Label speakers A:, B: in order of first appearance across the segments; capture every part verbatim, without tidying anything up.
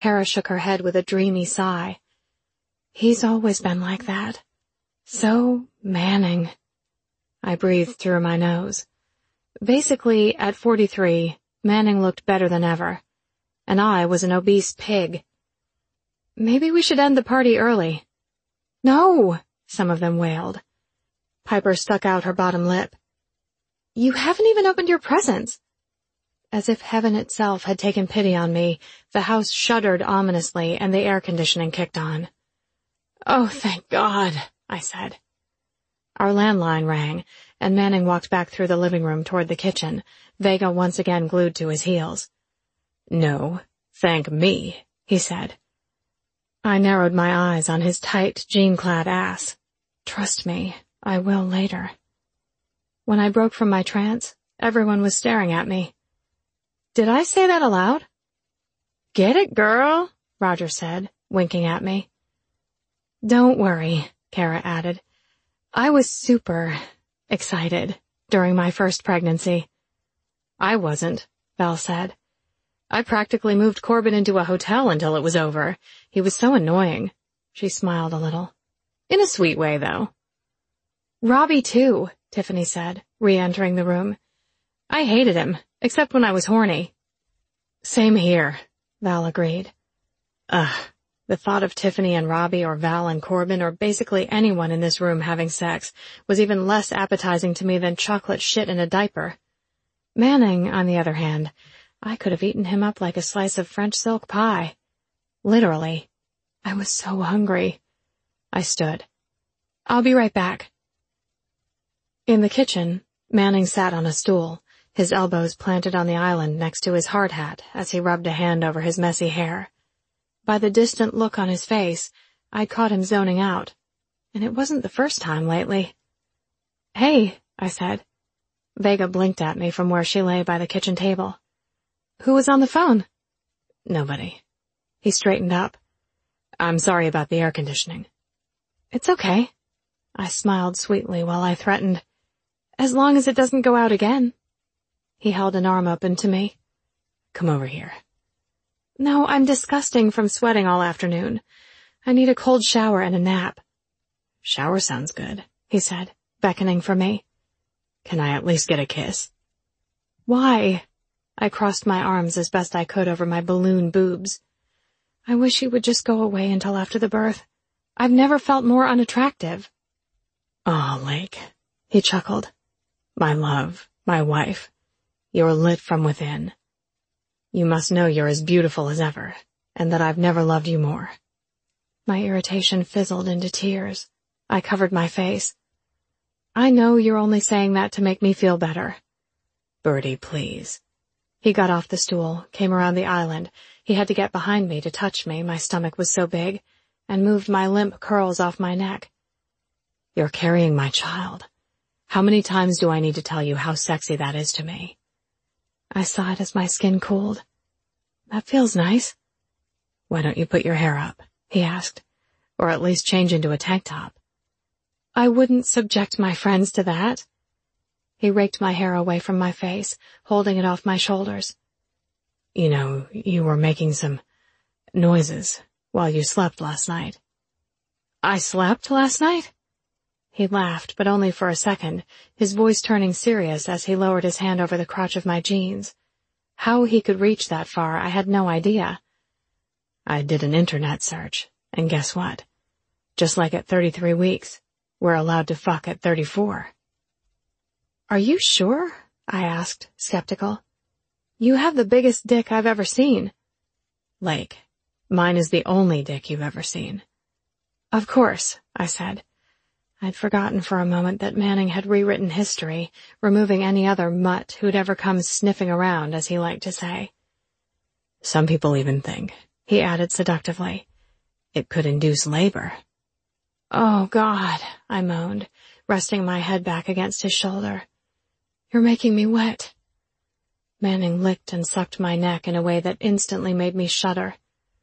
A: Kara shook her head with a dreamy sigh. He's always been like that. So Manning. I breathed through my nose. Basically, at forty-three, Manning looked better than ever, and I was an obese pig. Maybe we should end the party early. No, some of them wailed. Piper stuck out her bottom lip. You haven't even opened your presents. As if heaven itself had taken pity on me, the house shuddered ominously and the air conditioning kicked on. Oh, thank God, I said. Our landline rang, and Manning walked back through the living room toward the kitchen, Vega once again glued to his heels. No, thank me, he said. I narrowed my eyes on his tight, jean-clad ass. Trust me, I will later. When I broke from my trance, everyone was staring at me. Did I say that aloud? Get it, girl, Roger said, winking at me. Don't worry, Kara added. I was super excited during my first pregnancy. I wasn't, Val said. I practically moved Corbin into a hotel until it was over. He was so annoying. She smiled a little. In a sweet way, though. Robbie, too, Tiffany said, re-entering the room. I hated him, except when I was horny. Same here, Val agreed. Ugh, the thought of Tiffany and Robbie or Val and Corbin or basically anyone in this room having sex was even less appetizing to me than chocolate shit in a diaper. Manning, on the other hand, I could have eaten him up like a slice of French silk pie. Literally. I was so hungry. I stood. I'll be right back. In the kitchen, Manning sat on a stool, his elbows planted on the island next to his hard hat as he rubbed a hand over his messy hair. By the distant look on his face, I'd caught him zoning out, and it wasn't the first time lately. Hey, I said. Vega blinked at me from where she lay by the kitchen table. Who was on the phone? Nobody. He straightened up. I'm sorry about the air conditioning. It's okay. I smiled sweetly while I threatened, as long as it doesn't go out again. He held an arm open to me. Come over here. No, I'm disgusting from sweating all afternoon. I need a cold shower and a nap. Shower sounds good, he said, beckoning for me. Can I at least get a kiss? Why? I crossed my arms as best I could over my balloon boobs. I wish he would just go away until after the birth. I've never felt more unattractive. Oh, Lake, he chuckled. My love, my wife, you're lit from within. You must know you're as beautiful as ever, and that I've never loved you more. My irritation fizzled into tears. I covered my face. I know you're only saying that to make me feel better. Bertie, please. He got off the stool, came around the island. He had to get behind me to touch me, my stomach was so big, and moved my limp curls off my neck. You're carrying my child. How many times do I need to tell you how sexy that is to me? I sighed as my skin cooled. That feels nice. Why don't you put your hair up? He asked. Or at least change into a tank top. I wouldn't subject my friends to that. He raked my hair away from my face, holding it off my shoulders. You know, you were making some noises while you slept last night. I slept last night? He laughed, but only for a second, his voice turning serious as he lowered his hand over the crotch of my jeans. How he could reach that far, I had no idea. I did an internet search, and guess what? Just like at thirty-three weeks, we're allowed to fuck at thirty-four. Are you sure? I asked, skeptical. You have the biggest dick I've ever seen. Lake, mine is the only dick you've ever seen. Of course, I said. I'd forgotten for a moment that Manning had rewritten history, removing any other mutt who'd ever come sniffing around, as he liked to say. Some people even think, he added seductively, it could induce labor. Oh, God, I moaned, resting my head back against his shoulder. You're making me wet. Manning licked and sucked my neck in a way that instantly made me shudder.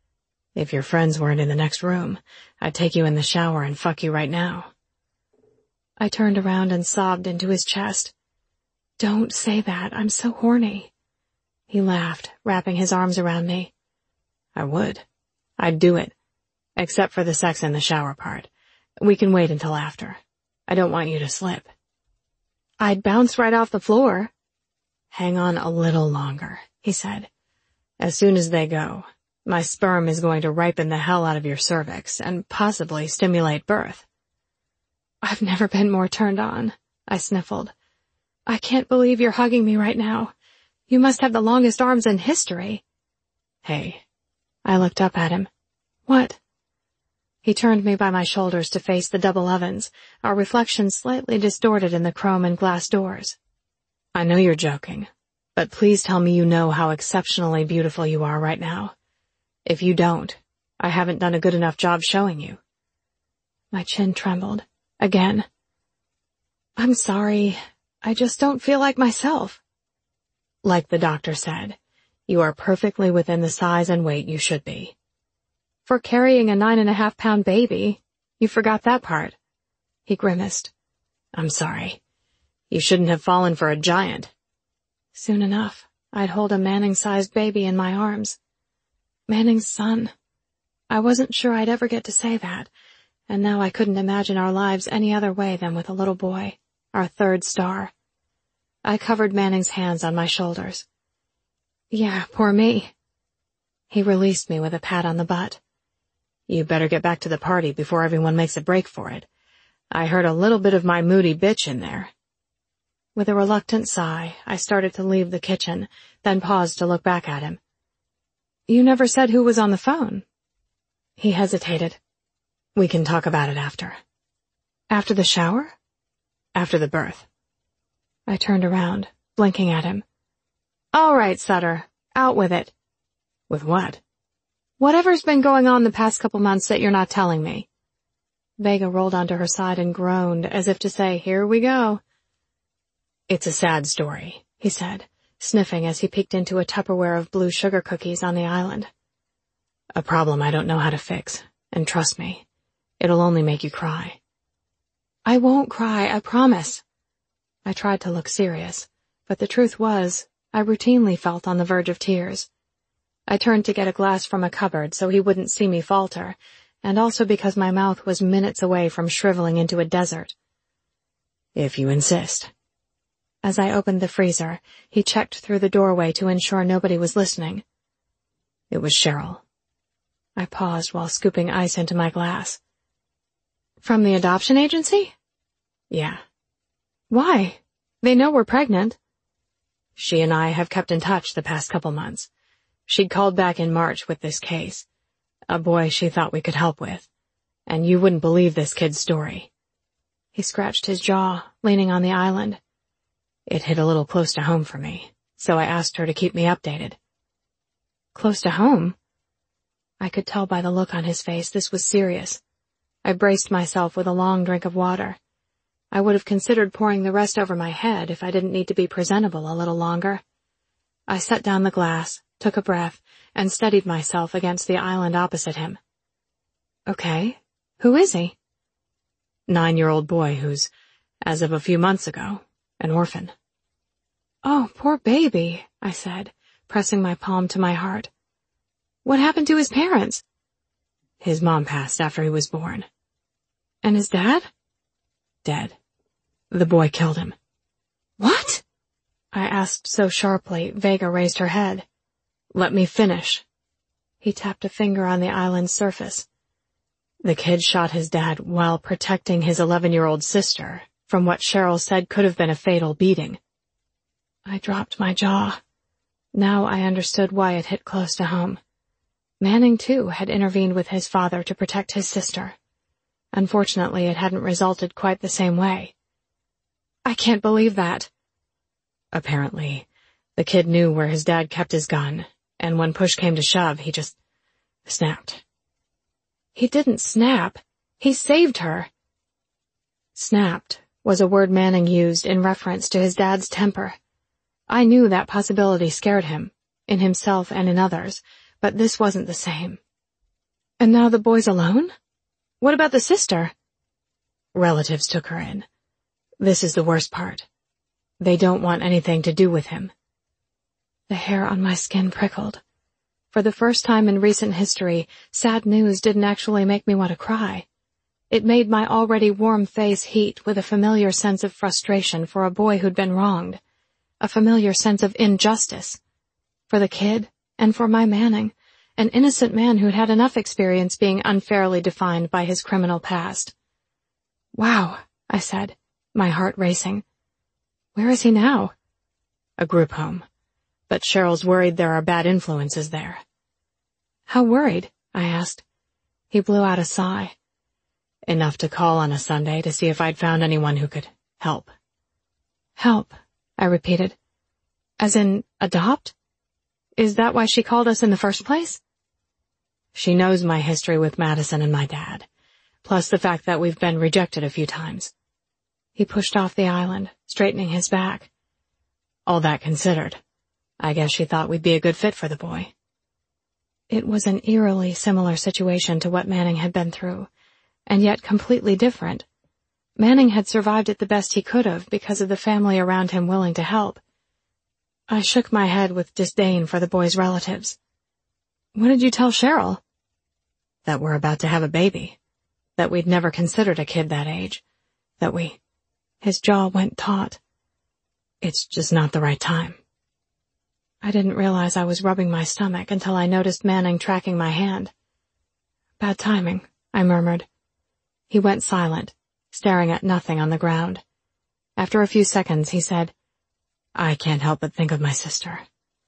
A: If your friends weren't in the next room, I'd take you in the shower and fuck you right now. I turned around and sobbed into his chest. Don't say that, I'm so horny. He laughed, wrapping his arms around me. I would, I'd do it, except for the sex in the shower part. We can wait until after. I don't want you to slip. I'd bounce right off the floor. Hang on a little longer, he said. As soon as they go, my sperm is going to ripen the hell out of your cervix and possibly stimulate birth. I've never been more turned on, I sniffled. I can't believe you're hugging me right now. You must have the longest arms in history. Hey. I looked up at him. What? He turned me by my shoulders to face the double ovens, our reflection slightly distorted in the chrome and glass doors. I know you're joking, but please tell me you know how exceptionally beautiful you are right now. If you don't, I haven't done a good enough job showing you. My chin trembled. Again. I'm sorry. I just don't feel like myself. Like the doctor said, you are perfectly within the size and weight you should be. For carrying a nine and a half pound baby, you forgot that part. He grimaced. I'm sorry. You shouldn't have fallen for a giant. Soon enough, I'd hold a Manning-sized baby in my arms. Manning's son. I wasn't sure I'd ever get to say that, and now I couldn't imagine our lives any other way than with a little boy, our third star. I covered Manning's hands on my shoulders. Yeah, poor me. He released me with a pat on the butt. You better get back to the party before everyone makes a break for it. I heard a little bit of my moody bitch in there. With a reluctant sigh, I started to leave the kitchen, then paused to look back at him. You never said who was on the phone. He hesitated. We can talk about it after. After the shower? After the birth. I turned around, blinking at him. All right, Sutter, out with it. With what? Whatever's been going on the past couple months that you're not telling me. Vega rolled onto her side and groaned, as if to say, here we go. It's a sad story, he said, sniffing as he peeked into a Tupperware of blue sugar cookies on the island. A problem I don't know how to fix, and trust me, it'll only make you cry. I won't cry, I promise. I tried to look serious, but the truth was, I routinely felt on the verge of tears. I turned to get a glass from a cupboard so he wouldn't see me falter, and also because my mouth was minutes away from shriveling into a desert. If you insist. As I opened the freezer, he checked through the doorway to ensure nobody was listening. It was Cheryl. I paused while scooping ice into my glass. From the adoption agency? Yeah. Why? They know we're pregnant. She and I have kept in touch the past couple months. She'd called back in March with this case, a boy she thought we could help with, and you wouldn't believe this kid's story. He scratched his jaw, leaning on the island. It hit a little close to home for me, so I asked her to keep me updated. Close to home? I could tell by the look on his face this was serious. I braced myself with a long drink of water. I would have considered pouring the rest over my head if I didn't need to be presentable a little longer. I set down the glass, took a breath, and steadied myself against the island opposite him. Okay, who is he? Nine-year-old boy who's, as of a few months ago, an orphan. Oh, poor baby, I said, pressing my palm to my heart. What happened to his parents? His mom passed after he was born. And his dad? Dead. The boy killed him. What? I asked so sharply, Vega raised her head. Let me finish. He tapped a finger on the island's surface. The kid shot his dad while protecting his eleven-year-old sister from what Cheryl said could have been a fatal beating. I dropped my jaw. Now I understood why it hit close to home. Manning, too, had intervened with his father to protect his sister. Unfortunately, it hadn't resulted quite the same way. I can't believe that. Apparently, the kid knew where his dad kept his gun, and when push came to shove, he just snapped. He didn't snap. He saved her. Snapped was a word Manning used in reference to his dad's temper. I knew that possibility scared him, in himself and in others, but this wasn't the same. And now the boy's alone? What about the sister? Relatives took her in. This is the worst part. They don't want anything to do with him. The hair on my skin prickled. For the first time in recent history, sad news didn't actually make me want to cry. It made my already warm face heat with a familiar sense of frustration for a boy who'd been wronged, a familiar sense of injustice. For the kid, and for my Manning, an innocent man who'd had enough experience being unfairly defined by his criminal past. "Wow," I said, my heart racing. "Where is he now?" "A group home. But Cheryl's worried there are bad influences there." "How worried?" I asked. He blew out a sigh. "Enough to call on a Sunday to see if I'd found anyone who could help." "Help," I repeated. "As in, adopt? Is that why she called us in the first place?" "She knows my history with Madison and my dad, plus the fact that we've been rejected a few times." He pushed off the island, straightening his back. "All that considered, I guess she thought we'd be a good fit for the boy." It was an eerily similar situation to what Manning had been through, and yet completely different. Manning had survived it the best he could have because of the family around him willing to help. I shook my head with disdain for the boy's relatives. "What did you tell Cheryl?" "That we're about to have a baby. That we'd never considered a kid that age. That we—" His jaw went taut. "It's just not the right time." I didn't realize I was rubbing my stomach until I noticed Manning tracking my hand. "Bad timing," I murmured. He went silent, staring at nothing on the ground. After a few seconds, he said, "I can't help but think of my sister."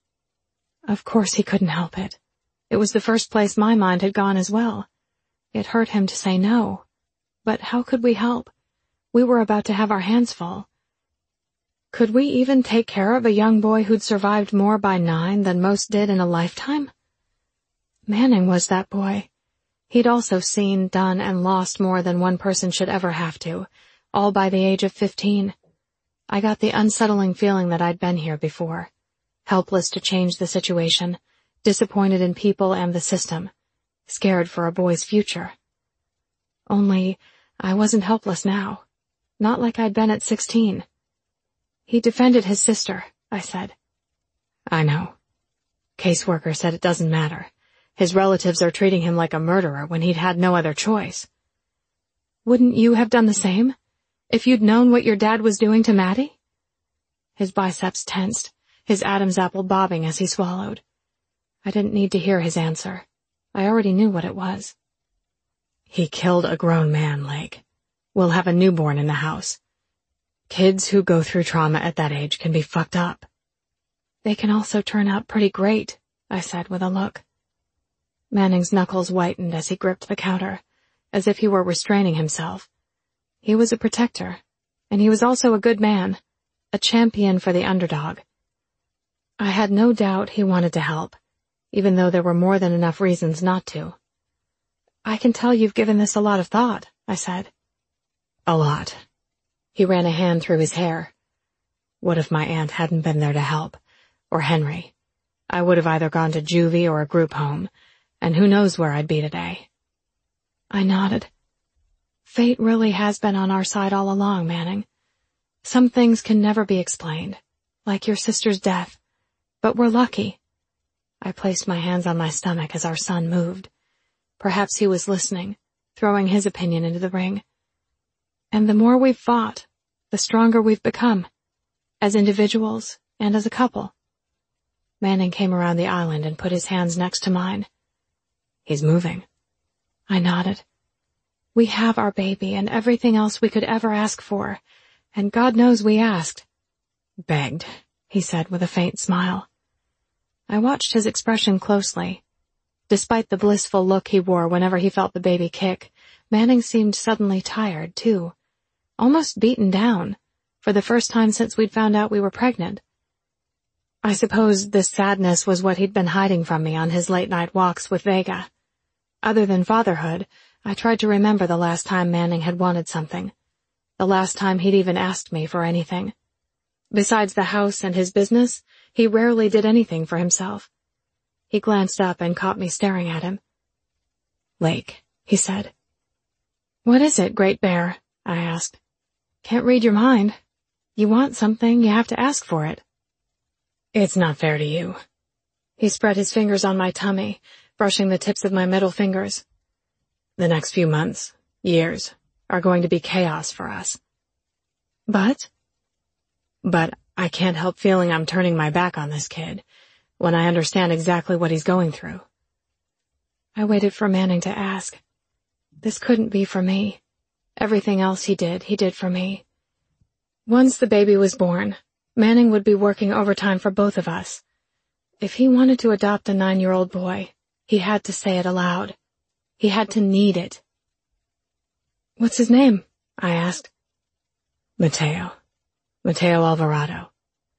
A: Of course he couldn't help it. It was the first place my mind had gone as well. It hurt him to say no. But how could we help? We were about to have our hands full. Could we even take care of a young boy who'd survived more by nine than most did in a lifetime? Manning was that boy. He'd also seen, done, and lost more than one person should ever have to, all by the age of fifteen. I got the unsettling feeling that I'd been here before, helpless to change the situation, disappointed in people and the system, scared for a boy's future. Only, I wasn't helpless now, not like I'd been at sixteen. "He defended his sister," I said. "I know. Caseworker said it doesn't matter. His relatives are treating him like a murderer when he'd had no other choice." "Wouldn't you have done the same? If you'd known what your dad was doing to Maddie?" His biceps tensed, his Adam's apple bobbing as he swallowed. I didn't need to hear his answer. I already knew what it was. "He killed a grown man, Lake. We'll have a newborn in the house. Kids who go through trauma at that age can be fucked up." "They can also turn out pretty great," I said with a look. Manning's knuckles whitened as he gripped the counter, as if he were restraining himself. He was a protector, and he was also a good man, a champion for the underdog. I had no doubt he wanted to help, even though there were more than enough reasons not to. "I can tell you've given this a lot of thought," I said. "A lot." He ran a hand through his hair. "What if my aunt hadn't been there to help? Or Henry? I would have either gone to juvie or a group home, and who knows where I'd be today." I nodded. Fate really has been on our side all along, Manning. Some things can never be explained, like your sister's death, but we're lucky. I placed my hands on my stomach as our son moved. Perhaps he was listening, throwing his opinion into the ring. And the more we've fought, the stronger we've become, as individuals and as a couple. Manning came around the island and put his hands next to mine. "He's moving." I nodded. "We have our baby and everything else we could ever ask for, and God knows we asked." "Begged," he said with a faint smile. I watched his expression closely. Despite the blissful look he wore whenever he felt the baby kick, Manning seemed suddenly tired, too. Almost beaten down, for the first time since we'd found out we were pregnant. I suppose this sadness was what he'd been hiding from me on his late-night walks with Vega. Other than fatherhood, I tried to remember the last time Manning had wanted something, the last time he'd even asked me for anything. Besides the house and his business, he rarely did anything for himself. He glanced up and caught me staring at him. "Lake," he said. "What is it, Great Bear?" I asked. "Can't read your mind. You want something, you have to ask for it." "It's not fair to you." He spread his fingers on my tummy, brushing the tips of my middle fingers. The next few months, years, are going to be chaos for us. But? But I can't help feeling I'm turning my back on this kid when I understand exactly what he's going through. I waited for Manning to ask. This couldn't be for me. Everything else he did, he did for me. Once the baby was born, Manning would be working overtime for both of us. If he wanted to adopt a nine-year-old boy, he had to say it aloud. He had to need it. "What's his name?" I asked. Mateo. Mateo Alvarado.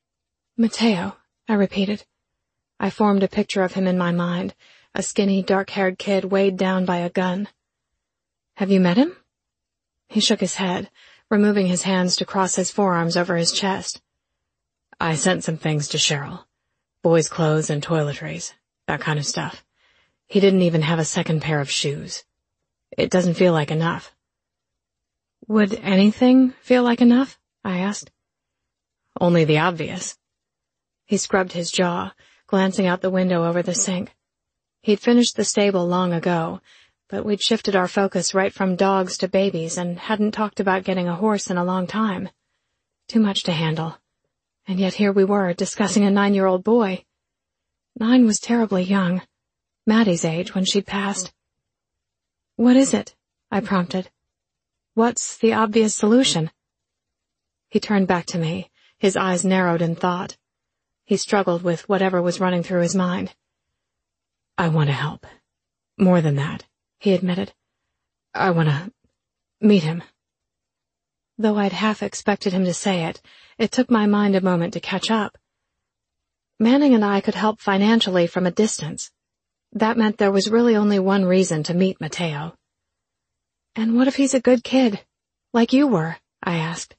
A: Mateo, I repeated. I formed a picture of him in my mind, a skinny, dark-haired kid weighed down by a gun. "Have you met him?" He shook his head, removing his hands to cross his forearms over his chest. "I sent some things to Cheryl. Boys' clothes and toiletries, that kind of stuff. He didn't even have a second pair of shoes. It doesn't feel like enough." "Would anything feel like enough?" I asked. "Only the obvious." He scrubbed his jaw, glancing out the window over the sink. He'd finished the stable long ago, but we'd shifted our focus right from dogs to babies and hadn't talked about getting a horse in a long time. Too much to handle. And yet here we were, discussing a nine-year-old boy. Nine was terribly young. Maddie's age when she'd passed. "What is it?" I prompted. "What's the obvious solution?" He turned back to me, his eyes narrowed in thought. He struggled with whatever was running through his mind. "I want to help. More than that," he admitted. "I want to meet him." Though I'd half expected him to say it, it took my mind a moment to catch up. Manning and I could help financially from a distance. That meant there was really only one reason to meet Mateo. "And what if he's a good kid, like you were?" I asked.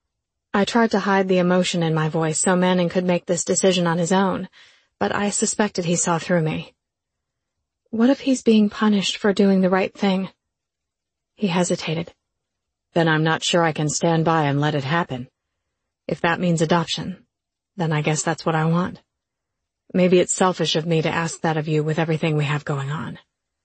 A: I tried to hide the emotion in my voice so Manning could make this decision on his own, but I suspected he saw through me. "What if he's being punished for doing the right thing?" He hesitated. "Then I'm not sure I can stand by and let it happen. If that means adoption, then I guess that's what I want. Maybe it's selfish of me to ask that of you with everything we have going on."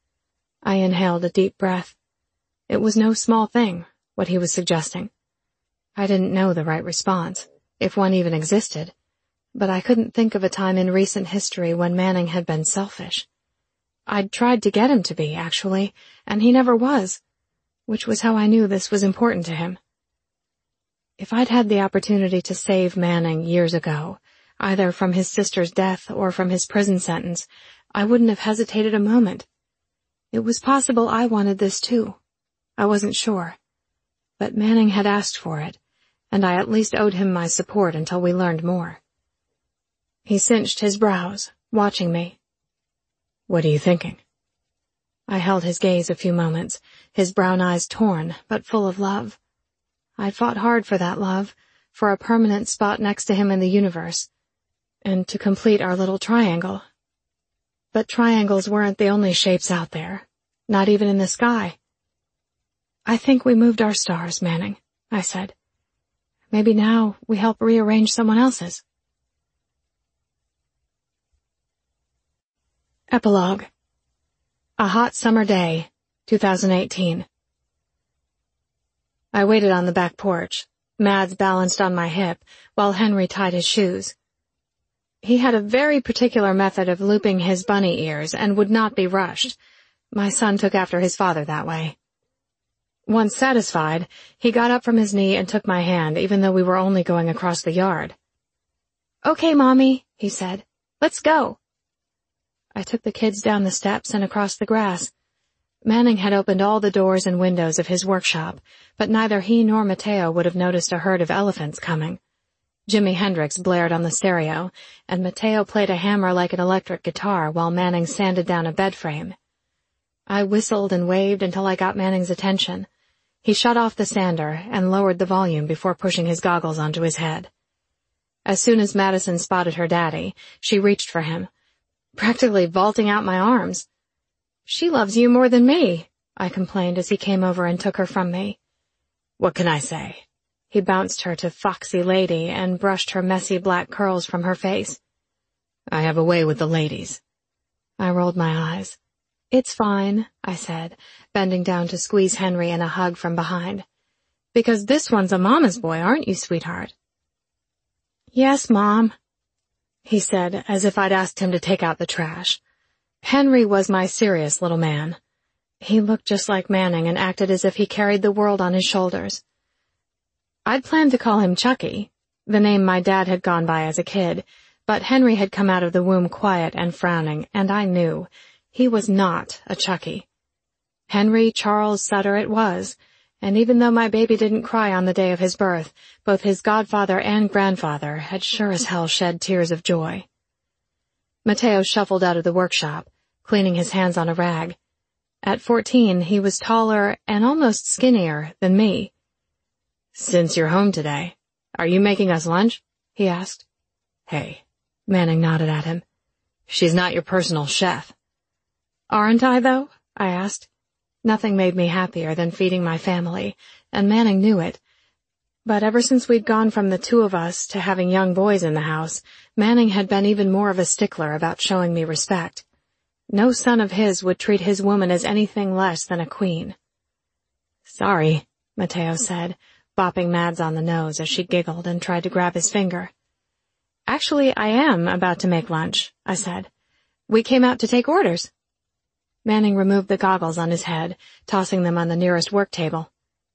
A: I inhaled a deep breath. It was no small thing, what he was suggesting. I didn't know the right response, if one even existed, but I couldn't think of a time in recent history when Manning had been selfish. I'd tried to get him to be, actually, and he never was, which was how I knew this was important to him. If I'd had the opportunity to save Manning years ago, either from his sister's death or from his prison sentence, I wouldn't have hesitated a moment. It was possible I wanted this too. I wasn't sure. But Manning had asked for it, and I at least owed him my support until we learned more. He cinched his brows, watching me. "What are you thinking?" I held his gaze a few moments, his brown eyes torn, but full of love. I'd fought hard for that love, for a permanent spot next to him in the universe, and to complete our little triangle. But triangles weren't the only shapes out there, not even in the sky. "I think we moved our stars, Manning," I said. "Maybe now we help rearrange someone else's." Epilogue. A hot summer day, two thousand eighteen. I waited on the back porch, Mads balanced on my hip, while Henry tied his shoes. He had a very particular method of looping his bunny ears and would not be rushed. My son took after his father that way. Once satisfied, he got up from his knee and took my hand, even though we were only going across the yard. "Okay, Mommy," he said. "Let's go." I took the kids down the steps and across the grass. Manning had opened all the doors and windows of his workshop, but neither he nor Mateo would have noticed a herd of elephants coming. Jimi Hendrix blared on the stereo, and Mateo played a hammer like an electric guitar while Manning sanded down a bed frame. I whistled and waved until I got Manning's attention. He shut off the sander and lowered the volume before pushing his goggles onto his head. As soon as Madison spotted her daddy, she reached for him, practically vaulting out my arms. "She loves you more than me," I complained as he came over and took her from me. "What can I say?" He bounced her to Foxy Lady and brushed her messy black curls from her face.
B: I have a way with the ladies.
A: I rolled my eyes. It's fine, I said, bending down to squeeze Henry in a hug from behind. Because this one's a mama's boy, aren't you, sweetheart? Yes, Mom, he said, as if I'd asked him to take out the trash. Henry was my serious little man. He looked just like Manning and acted as if he carried the world on his shoulders. I'd planned to call him Chucky, the name my dad had gone by as a kid, but Henry had come out of the womb quiet and frowning, and I knew he was not a Chucky. Henry Charles Sutter it was, and even though my baby didn't cry on the day of his birth, both his godfather and grandfather had sure as hell shed tears of joy. Mateo shuffled out of the workshop, cleaning his hands on a rag. At fourteen, he was taller and almost skinnier than me.
B: Since you're home today, are you making us lunch? He asked.
A: Hey, Manning nodded at him.
B: She's not your personal chef.
A: Aren't I, though? I asked. Nothing made me happier than feeding my family, and Manning knew it. But ever since we'd gone from the two of us to having young boys in the house, Manning had been even more of a stickler about showing me respect. No son of his would treat his woman as anything less than a queen.
B: Sorry,
A: Mateo said, bopping Mads on the nose as she giggled and tried to grab his finger. Actually, I am about to make lunch, I said. We came out to take orders. Manning removed the goggles on his head, tossing them on the nearest work table.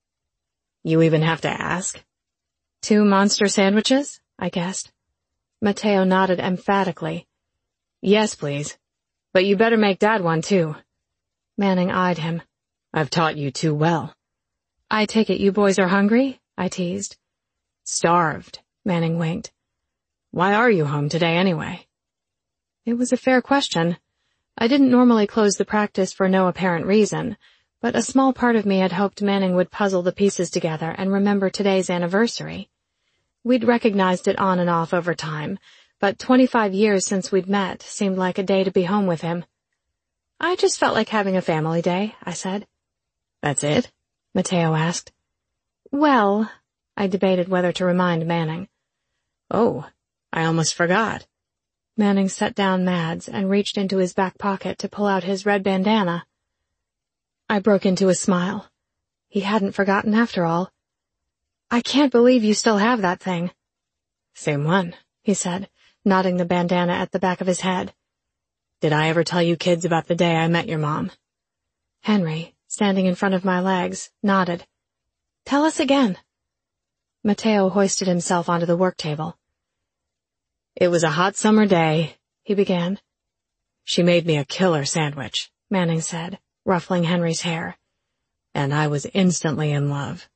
B: You even have to ask?
A: Two monster sandwiches? I guessed. Mateo nodded emphatically.
B: Yes, please. But you better make Dad one, too.
A: Manning eyed him.
B: I've taught you too well.
A: I take it you boys are hungry? I teased.
B: Starved,
A: Manning winked.
B: Why are you home today anyway?
A: It was a fair question. I didn't normally close the practice for no apparent reason, but a small part of me had hoped Manning would puzzle the pieces together and remember today's anniversary. We'd recognized it on and off over time, but twenty-five years since we'd met seemed like a day to be home with him. I just felt like having a family day, I said.
B: That's it?
A: Mateo asked. Well, I debated whether to remind Manning.
B: Oh, I almost forgot.
A: Manning set down Mads and reached into his back pocket to pull out his red bandana. I broke into a smile. He hadn't forgotten after all. I can't believe you still have that thing.
B: Same one,
A: he said, nodding the bandana at the back of his head.
B: Did I ever tell you kids about the day I met your mom?
A: Henry, standing in front of my legs, nodded. Tell us again. Mateo hoisted himself onto the work table.
B: It was a hot summer day,
A: he began.
B: She made me a killer sandwich,
A: Manning said, ruffling Henry's hair.
B: And I was instantly in love.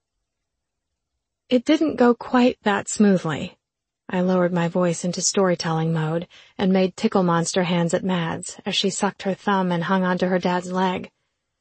A: It didn't go quite that smoothly. I lowered my voice into storytelling mode and made tickle monster hands at Mads as she sucked her thumb and hung onto her dad's leg.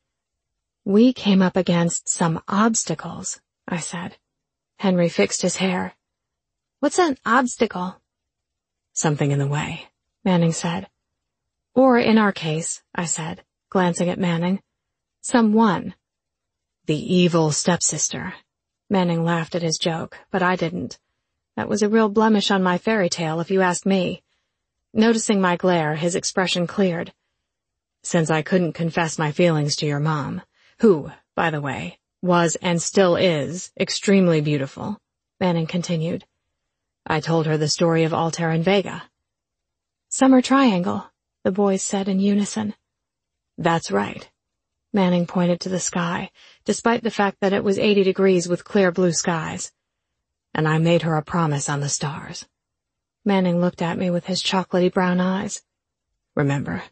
A: We came up against some obstacles, I said. Henry fixed his hair. What's an obstacle?
B: Something in the way,
A: Manning said. Or in our case, I said, glancing at Manning. Someone.
B: The evil stepsister.
A: Manning laughed at his joke, but I didn't. That was a real blemish on my fairy tale, if you ask me. Noticing my glare, his expression cleared.
B: Since I couldn't confess my feelings to your mom, who, by the way, was and still is extremely beautiful, Manning continued, I told her the story of Altair and Vega.
A: Summer Triangle, the boys said in unison.
B: That's right.
A: Manning pointed to the sky, despite the fact that it was eighty degrees with clear blue skies.
B: And I made her a promise on the stars.
A: Manning looked at me with his chocolatey brown eyes.
B: Remember?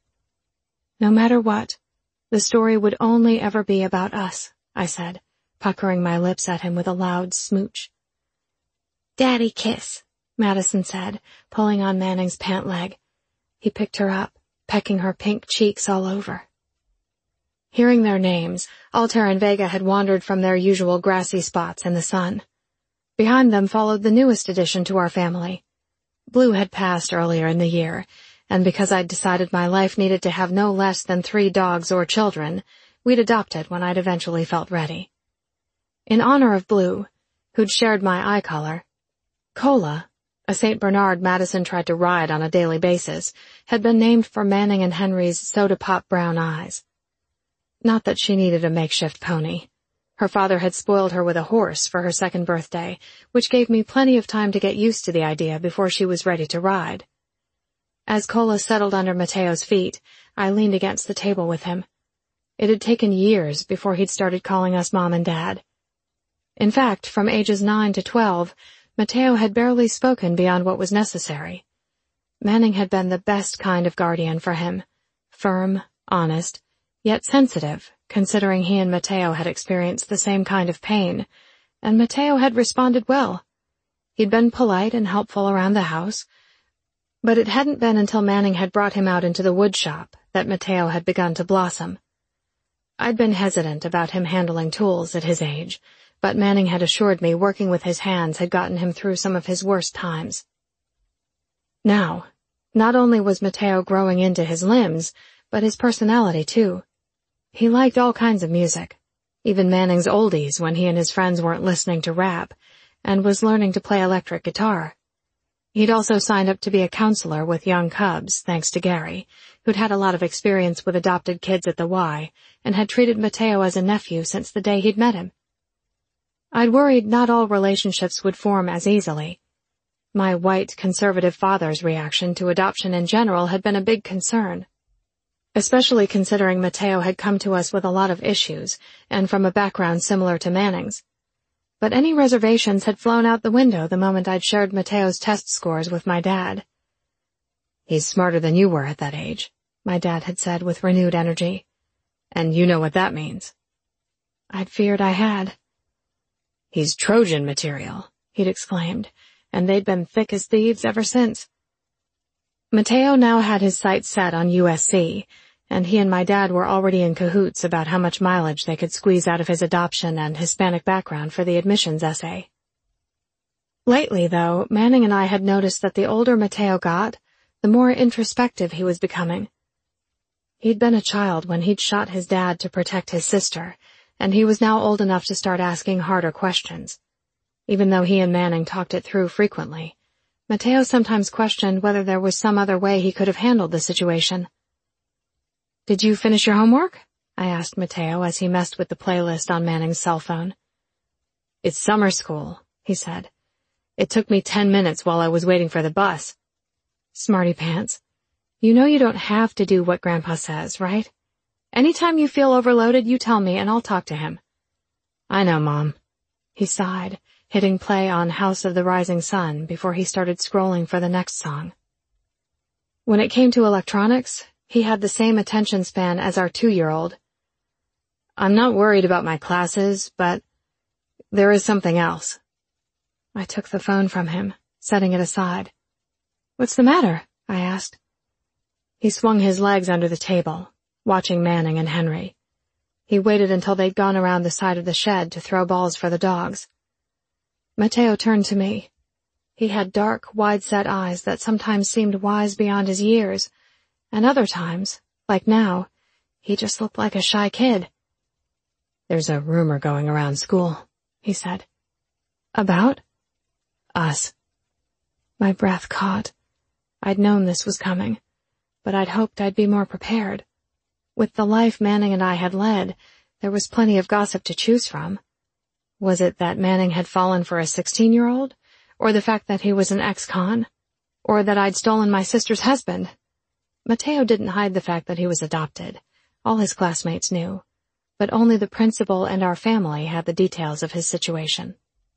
A: No matter what, the story would only ever be about us, I said, puckering my lips at him with a loud smooch. Daddy kiss, Madison said, pulling on Manning's pant leg. He picked her up, pecking her pink cheeks all over. Hearing their names, Altair and Vega had wandered from their usual grassy spots in the sun. Behind them followed the newest addition to our family. Blue had passed earlier in the year, and because I'd decided my life needed to have no less than three dogs or children, we'd adopted when I'd eventually felt ready. In honor of Blue, who'd shared my eye color, Cola, a Saint Bernard Madison tried to ride on a daily basis, had been named for Manning and Henry's soda-pop brown eyes. Not that she needed a makeshift pony. Her father had spoiled her with a horse for her second birthday, which gave me plenty of time to get used to the idea before she was ready to ride. As Cola settled under Mateo's feet, I leaned against the table with him. It had taken years before he'd started calling us Mom and Dad. In fact, from ages nine to twelve, Mateo had barely spoken beyond what was necessary. Manning had been the best kind of guardian for him, firm, honest, yet sensitive, considering he and Mateo had experienced the same kind of pain, and Mateo had responded well. He'd been polite and helpful around the house, but it hadn't been until Manning had brought him out into the wood shop that Mateo had begun to blossom. I'd been hesitant about him handling tools at his age, but Manning had assured me working with his hands had gotten him through some of his worst times. Now, not only was Mateo growing into his limbs, but his personality too. He liked all kinds of music, even Manning's oldies when he and his friends weren't listening to rap, and was learning to play electric guitar. He'd also signed up to be a counselor with young cubs, thanks to Gary, who'd had a lot of experience with adopted kids at the Y, and had treated Mateo as a nephew since the day he'd met him. I'd worried not all relationships would form as easily. My white, conservative father's reaction to adoption in general had been a big concern, especially considering Mateo had come to us with a lot of issues, and from a background similar to Manning's. But any reservations had flown out the window the moment I'd shared Mateo's test scores with my dad. "He's smarter than you were at that age," my dad had said with renewed energy. "And you know what that means." I'd feared I had. "He's Trojan material," he'd exclaimed, and they'd been thick as thieves ever since. Mateo now had his sights set on U S C, and he and my dad were already in cahoots about how much mileage they could squeeze out of his adoption and Hispanic background for the admissions essay. Lately, though, Manning and I had noticed that the older Mateo got, the more introspective he was becoming. He'd been a child when he'd shot his dad to protect his sister, and he was now old enough to start asking harder questions. Even though he and Manning talked it through frequently, Mateo sometimes questioned whether there was some other way he could have handled the situation. "Did you finish your homework?" I asked Mateo as he messed with the playlist on Manning's cell phone. "It's summer school," he said. "It took me ten minutes while I was waiting for the bus." "Smarty pants. You know you don't have to do what Grandpa says, right? Anytime you feel overloaded, you tell me and I'll talk to him." "I know, Mom." He sighed, hitting play on House of the Rising Sun before he started scrolling for the next song. When it came to electronics, he had the same attention span as our two-year-old. "I'm not worried about my classes, but there is something else." I took the phone from him, setting it aside. "What's the matter?" I asked. He swung his legs under the table, watching Manning and Henry. He waited until they'd gone around the side of the shed to throw balls for the dogs. Mateo turned to me. He had dark, wide-set eyes that sometimes seemed wise beyond his years, and other times, like now, he just looked like a shy kid. "There's a rumor going around school," he said. "About?" "Us." My breath caught. I'd known this was coming, but I'd hoped I'd be more prepared. With the life Manning and I had led, there was plenty of gossip to choose from. Was it that Manning had fallen for a sixteen-year-old, or the fact that he was an ex-con, or that I'd stolen my sister's husband? Mateo didn't hide the fact that he was adopted. All his classmates knew, but only the principal and our family had the details of his situation.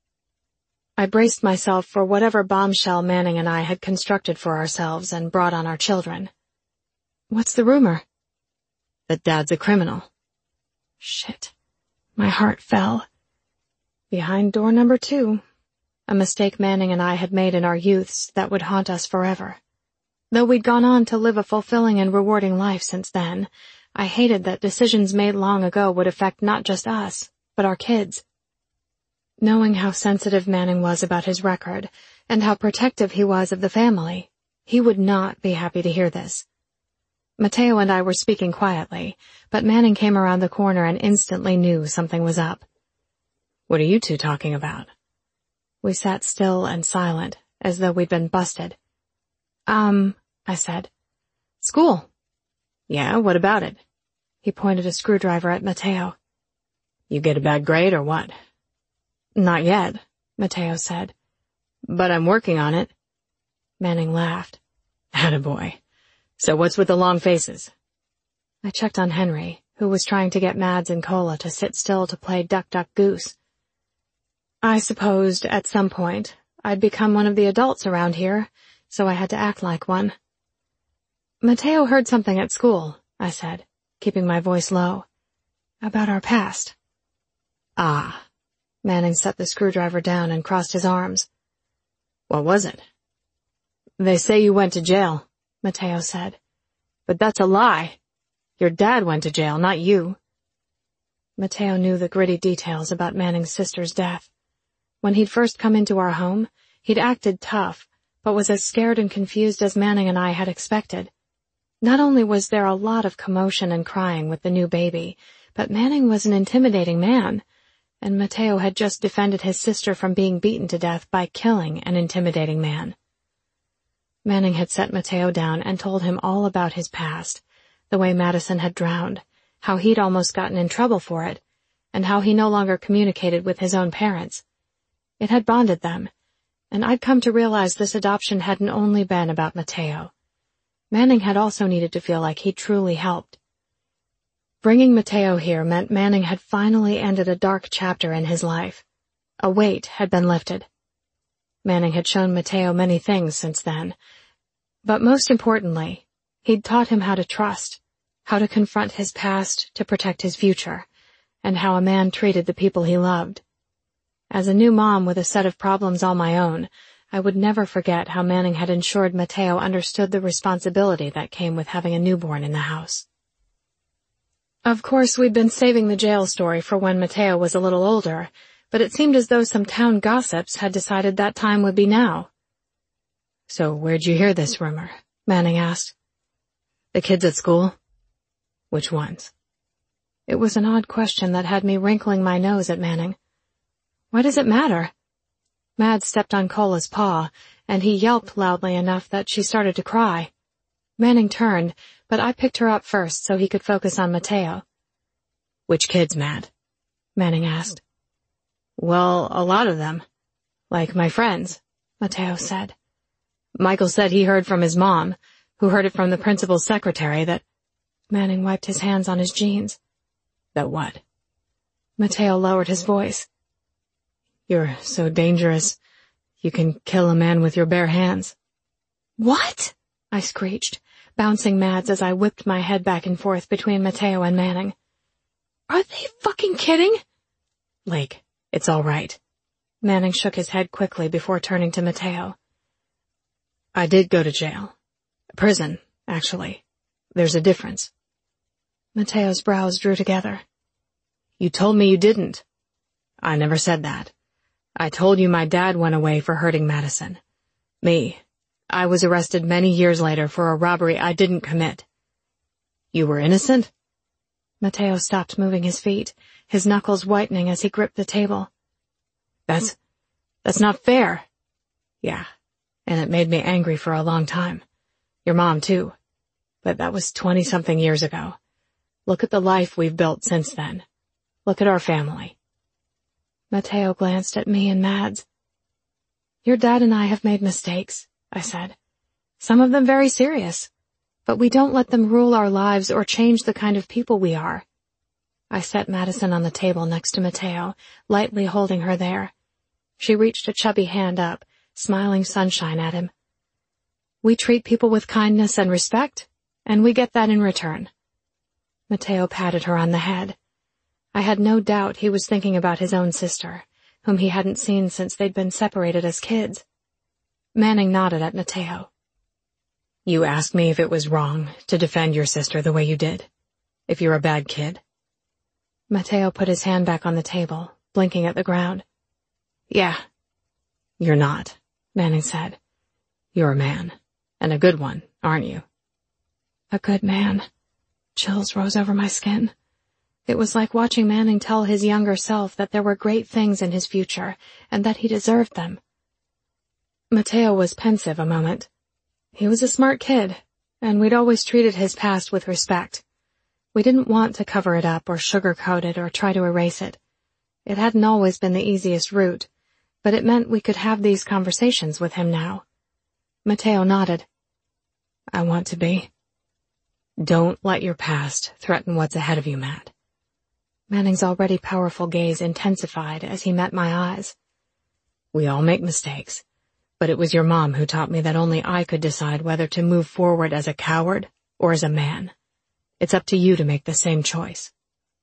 A: I braced myself for whatever bombshell Manning and I had constructed for ourselves and brought on our children. "What's the rumor?" "That Dad's a criminal." Shit. My heart fell. Behind door number two. A mistake Manning and I had made in our youths that would haunt us forever. Though we'd gone on to live a fulfilling and rewarding life since then, I hated that decisions made long ago would affect not just us, but our kids. Knowing how sensitive Manning was about his record, and how protective he was of the family, he would not be happy to hear this. Mateo and I were speaking quietly, but Manning came around the corner and instantly knew something was up. "What are you two talking about?" We sat still and silent as though we'd been busted. Um, I said. School.
B: Yeah, what about it?
A: He pointed a screwdriver at Mateo.
B: You get a bad grade or what?
A: Not yet, Mateo said.
B: But I'm working on it.
A: Manning laughed.
B: Attaboy. So what's with the long faces?
A: I checked on Henry, who was trying to get Mads and Cola to sit still to play Duck Duck Goose. I supposed, at some point, I'd become one of the adults around here, so I had to act like one. Mateo heard something at school, I said, keeping my voice low. About our past.
B: Ah.
A: Manning set the screwdriver down and crossed his arms.
B: What was it? They say you went to jail,
A: Mateo said.
B: But that's a lie. Your dad went to jail, not you.
A: Mateo knew the gritty details about Manning's sister's death. When he'd first come into our home, he'd acted tough, but was as scared and confused as Manning and I had expected. Not only was there a lot of commotion and crying with the new baby, but Manning was an intimidating man, and Mateo had just defended his sister from being beaten to death by killing an intimidating man. Manning had set Mateo down and told him all about his past, the way Madison had drowned, how he'd almost gotten in trouble for it, and how he no longer communicated with his own parents. It had bonded them, and I'd come to realize this adoption hadn't only been about Mateo. Manning had also needed to feel like he'd truly helped. Bringing Mateo here meant Manning had finally ended a dark chapter in his life. A weight had been lifted. Manning had shown Mateo many things since then, but most importantly, he'd taught him how to trust, how to confront his past to protect his future, and how a man treated the people he loved. As a new mom with a set of problems all my own, I would never forget how Manning had ensured Mateo understood the responsibility that came with having a newborn in the house. Of course, we'd been saving the jail story for when Mateo was a little older, but it seemed as though some town gossips had decided that time would be now.
B: So where'd you hear this rumor? Manning asked. The kids at school? Which ones?
A: It was an odd question that had me wrinkling my nose at Manning. Why does it matter? Mads stepped on Cola's paw, and he yelped loudly enough that she started to cry. Manning turned, but I picked her up first so he could focus on Mateo.
B: Which kids, Mad?
A: Manning asked.
B: Well, a lot of them.
A: Like my friends, Mateo said.
B: Michael said he heard from his mom, who heard it from the principal's secretary that...
A: Manning wiped his hands on his jeans.
B: That what?
A: Mateo lowered his voice.
B: You're so dangerous. You can kill a man with your bare hands.
A: What? I screeched, bouncing Mads as I whipped my head back and forth between Mateo and Manning. Are they fucking kidding?
B: Lake, it's all right.
A: Manning shook his head quickly before turning to Mateo.
B: I did go to jail. Prison, actually. There's a difference.
A: Mateo's brows drew together.
B: You told me you didn't. I never said that. I told you my dad went away for hurting Madison. Me. I was arrested many years later for a robbery I didn't commit. You were innocent?
A: Mateo stopped moving his feet, his knuckles whitening as he gripped the table.
B: That's, that's not fair. Yeah, and it made me angry for a long time. Your mom, too. But that was twenty-something years ago. Look at the life we've built since then. Look at our family.
A: Mateo glanced at me and Mads. Your dad and I have made mistakes, I said. Some of them very serious. But we don't let them rule our lives or change the kind of people we are. I set Madison on the table next to Mateo, lightly holding her there. She reached a chubby hand up, smiling sunshine at him. We treat people with kindness and respect, and we get that in return. Mateo patted her on the head. I had no doubt he was thinking about his own sister, whom he hadn't seen since they'd been separated as kids. Manning nodded at Mateo.
B: You asked me if it was wrong to defend your sister the way you did. If you're a bad kid.
A: Mateo put his hand back on the table, blinking at the ground.
B: Yeah. You're not, Manning said. You're a man, and a good one, aren't you?
A: A good man. Chills rose over my skin. It was like watching Manning tell his younger self that there were great things in his future, and that he deserved them. Mateo was pensive a moment. He was a smart kid, and we'd always treated his past with respect. We didn't want to cover it up or sugarcoat it or try to erase it. It hadn't always been the easiest route, but it meant we could have these conversations with him now. Mateo nodded. I want to be. Don't let your past threaten what's ahead of you, Matt. Manning's already powerful gaze intensified as he met my eyes. We all make mistakes, but it was your mom who taught me that only I could decide whether to move forward as a coward or as a man. It's up to you to make the same choice.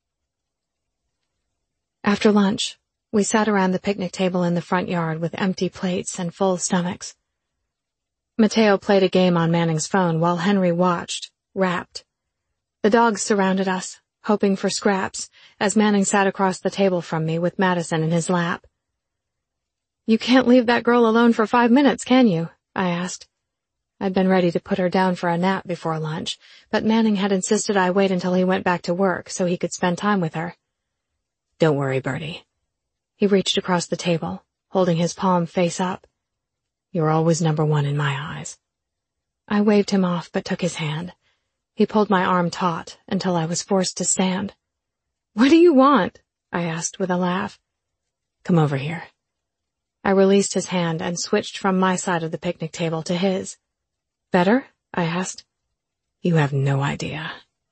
A: After lunch, we sat around the picnic table in the front yard with empty plates and full stomachs. Mateo played a game on Manning's phone while Henry watched, rapt. The dogs surrounded us, hoping for scraps, as Manning sat across the table from me with Madison in his lap. You can't leave that girl alone for five minutes, can you? I asked. I'd been ready to put her down for a nap before lunch, but Manning had insisted I wait until he went back to work so he could spend time with her. Don't worry, Bertie. He reached across the table, holding his palm face up. You're always number one in my eyes. I waved him off but took his hand. He pulled my arm taut until I was forced to stand. What do you want? I asked with a laugh. Come over here. I released his hand and switched from my side of the picnic table to his. Better? I asked. You have no idea.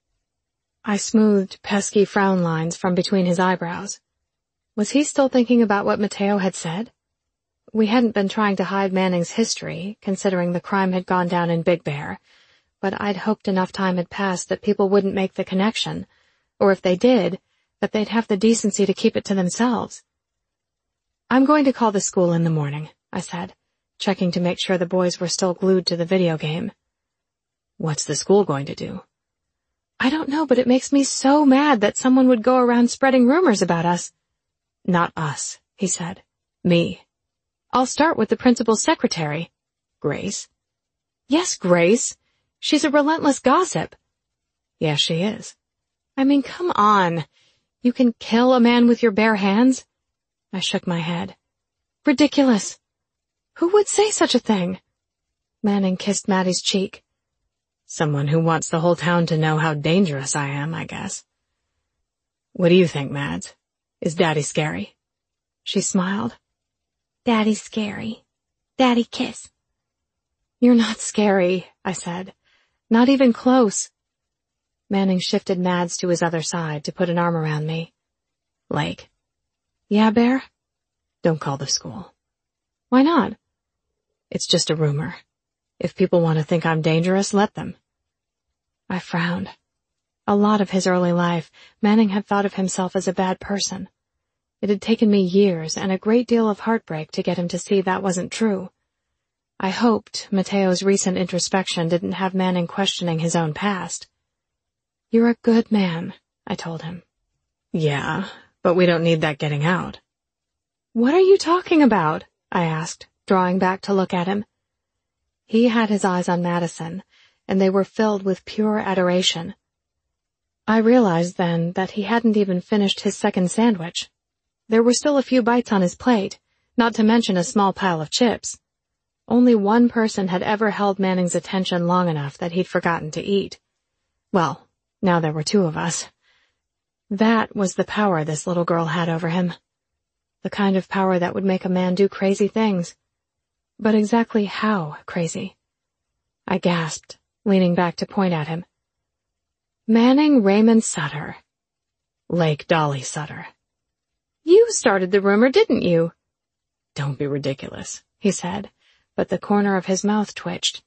A: I smoothed pesky frown lines from between his eyebrows. Was he still thinking about what Mateo had said? We hadn't been trying to hide Manning's history, considering the crime had gone down in Big Bear, but I'd hoped enough time had passed that people wouldn't make the connection, or if they did, that they'd have the decency to keep it to themselves. I'm going to call the school in the morning, I said, checking to make sure the boys were still glued to the video game. What's the school going to do? I don't know, but it makes me so mad that someone would go around spreading rumors about us. Not us, he said. Me. I'll start with the principal's secretary. Grace? Yes, Grace. She's a relentless gossip. Yes, she is. I mean, come on. You can kill a man with your bare hands? I shook my head. Ridiculous. Who would say such a thing? Manning kissed Maddie's cheek. Someone who wants the whole town to know how dangerous I am, I guess. What do you think, Mads? Is Daddy scary? She smiled. Daddy's scary. Daddy kiss. You're not scary, I said. Not even close. Manning shifted Mads to his other side to put an arm around me. Lake. Yeah, Bear? Don't call the school. Why not? It's just a rumor. If people want to think I'm dangerous, let them. I frowned. A lot of his early life, Manning had thought of himself as a bad person. It had taken me years and a great deal of heartbreak to get him to see that wasn't true. I hoped Mateo's recent introspection didn't have Manning questioning his own past. You're a good man, I told him. Yeah, but we don't need that getting out. What are you talking about? I asked, drawing back to look at him. He had his eyes on Madison, and they were filled with pure adoration. I realized then that he hadn't even finished his second sandwich. There were still a few bites on his plate, not to mention a small pile of chips. Only one person had ever held Manning's attention long enough that he'd forgotten to eat. Well, now there were two of us. That was the power this little girl had over him. The kind of power that would make a man do crazy things. But exactly how crazy? I gasped, leaning back to point at him. Manning Raymond Sutter. Lake Dolly Sutter. You started the rumor, didn't you? Don't be ridiculous, he said, but the corner of his mouth twitched.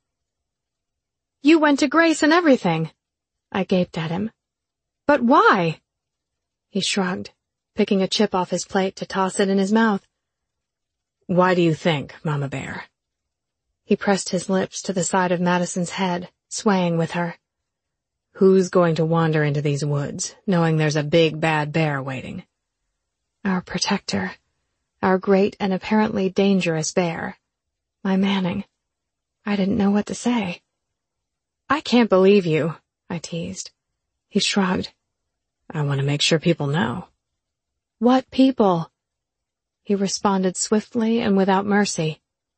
A: You went to Grace and everything. I gaped at him. But why? He shrugged, picking a chip off his plate to toss it in his mouth. Why do you think, Mama Bear? He pressed his lips to the side of Madison's head, swaying with her. Who's going to wander into these woods, knowing there's a big bad bear waiting? Our protector. Our great and apparently dangerous bear. My Manning. I didn't know what to say. I can't believe you, I teased. He shrugged. I want to make sure people know. What people? He responded swiftly and without mercy.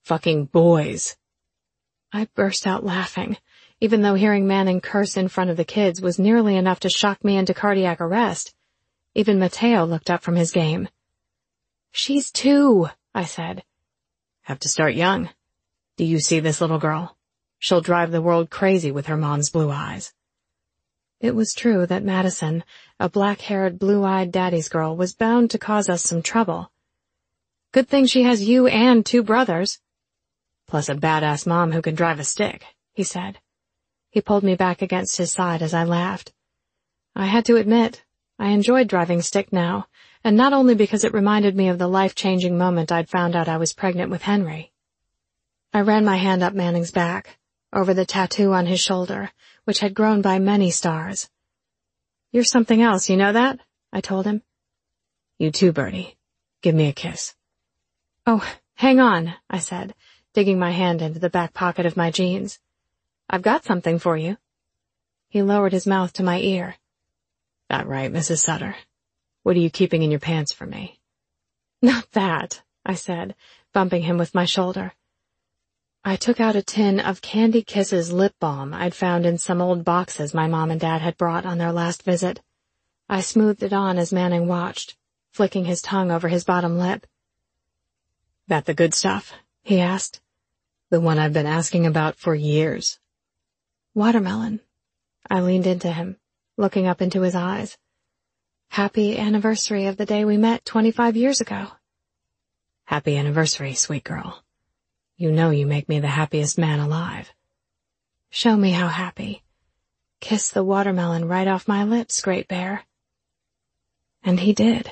B: Fucking boys.
A: I burst out laughing, even though hearing Manning curse in front of the kids was nearly enough to shock me into cardiac arrest. Even Mateo looked up from his game. She's two, I said.
B: Have to start young. Do you see this little girl? She'll drive the world crazy with her mom's blue eyes.
A: It was true that Madison, a black-haired, blue-eyed daddy's girl, was bound to cause us some trouble. Good thing she has you and two brothers.
B: Plus a badass mom who can drive a stick, he said.
A: He pulled me back against his side as I laughed. I had to admit, I enjoyed driving stick now, and not only because it reminded me of the life-changing moment I'd found out I was pregnant with Henry. I ran my hand up Manning's back, over the tattoo on his shoulder, which had grown by many stars. You're something else, you know that? I told him.
B: You too, Bertie. Give me a kiss.
A: Oh, hang on, I said, digging my hand into the back pocket of my jeans. I've got something for you. He lowered his mouth to my ear.
B: That right, Missus Sutter. What are you keeping in your pants for me?
A: Not that, I said, bumping him with my shoulder. I took out a tin of Candy Kisses lip balm I'd found in some old boxes my mom and dad had brought on their last visit. I smoothed it on as Manning watched, flicking his tongue over his bottom lip.
B: That the good stuff? He asked. The one I've been asking about for years.
A: Watermelon. I leaned into him, looking up into his eyes. Happy anniversary of the day we met twenty-five years ago.
B: Happy anniversary, sweet girl. You know you make me the happiest man alive.
A: Show me how happy. Kiss the watermelon right off my lips, Great Bear. And he did.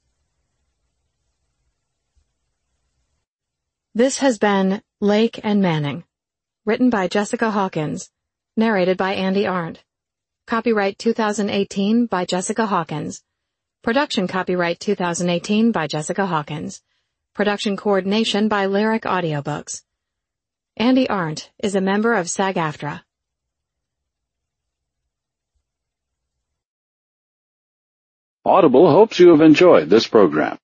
A: This has been Lake and Manning, written by Jessica Hawkins, narrated by Andy Arndt. Copyright two thousand eighteen by Jessica Hawkins. Production copyright two thousand eighteen by Jessica Hawkins. Production coordination by Lyric Audiobooks. Andy Arndt is a member of SAG-AFTRA.
C: Audible hopes you have enjoyed this program.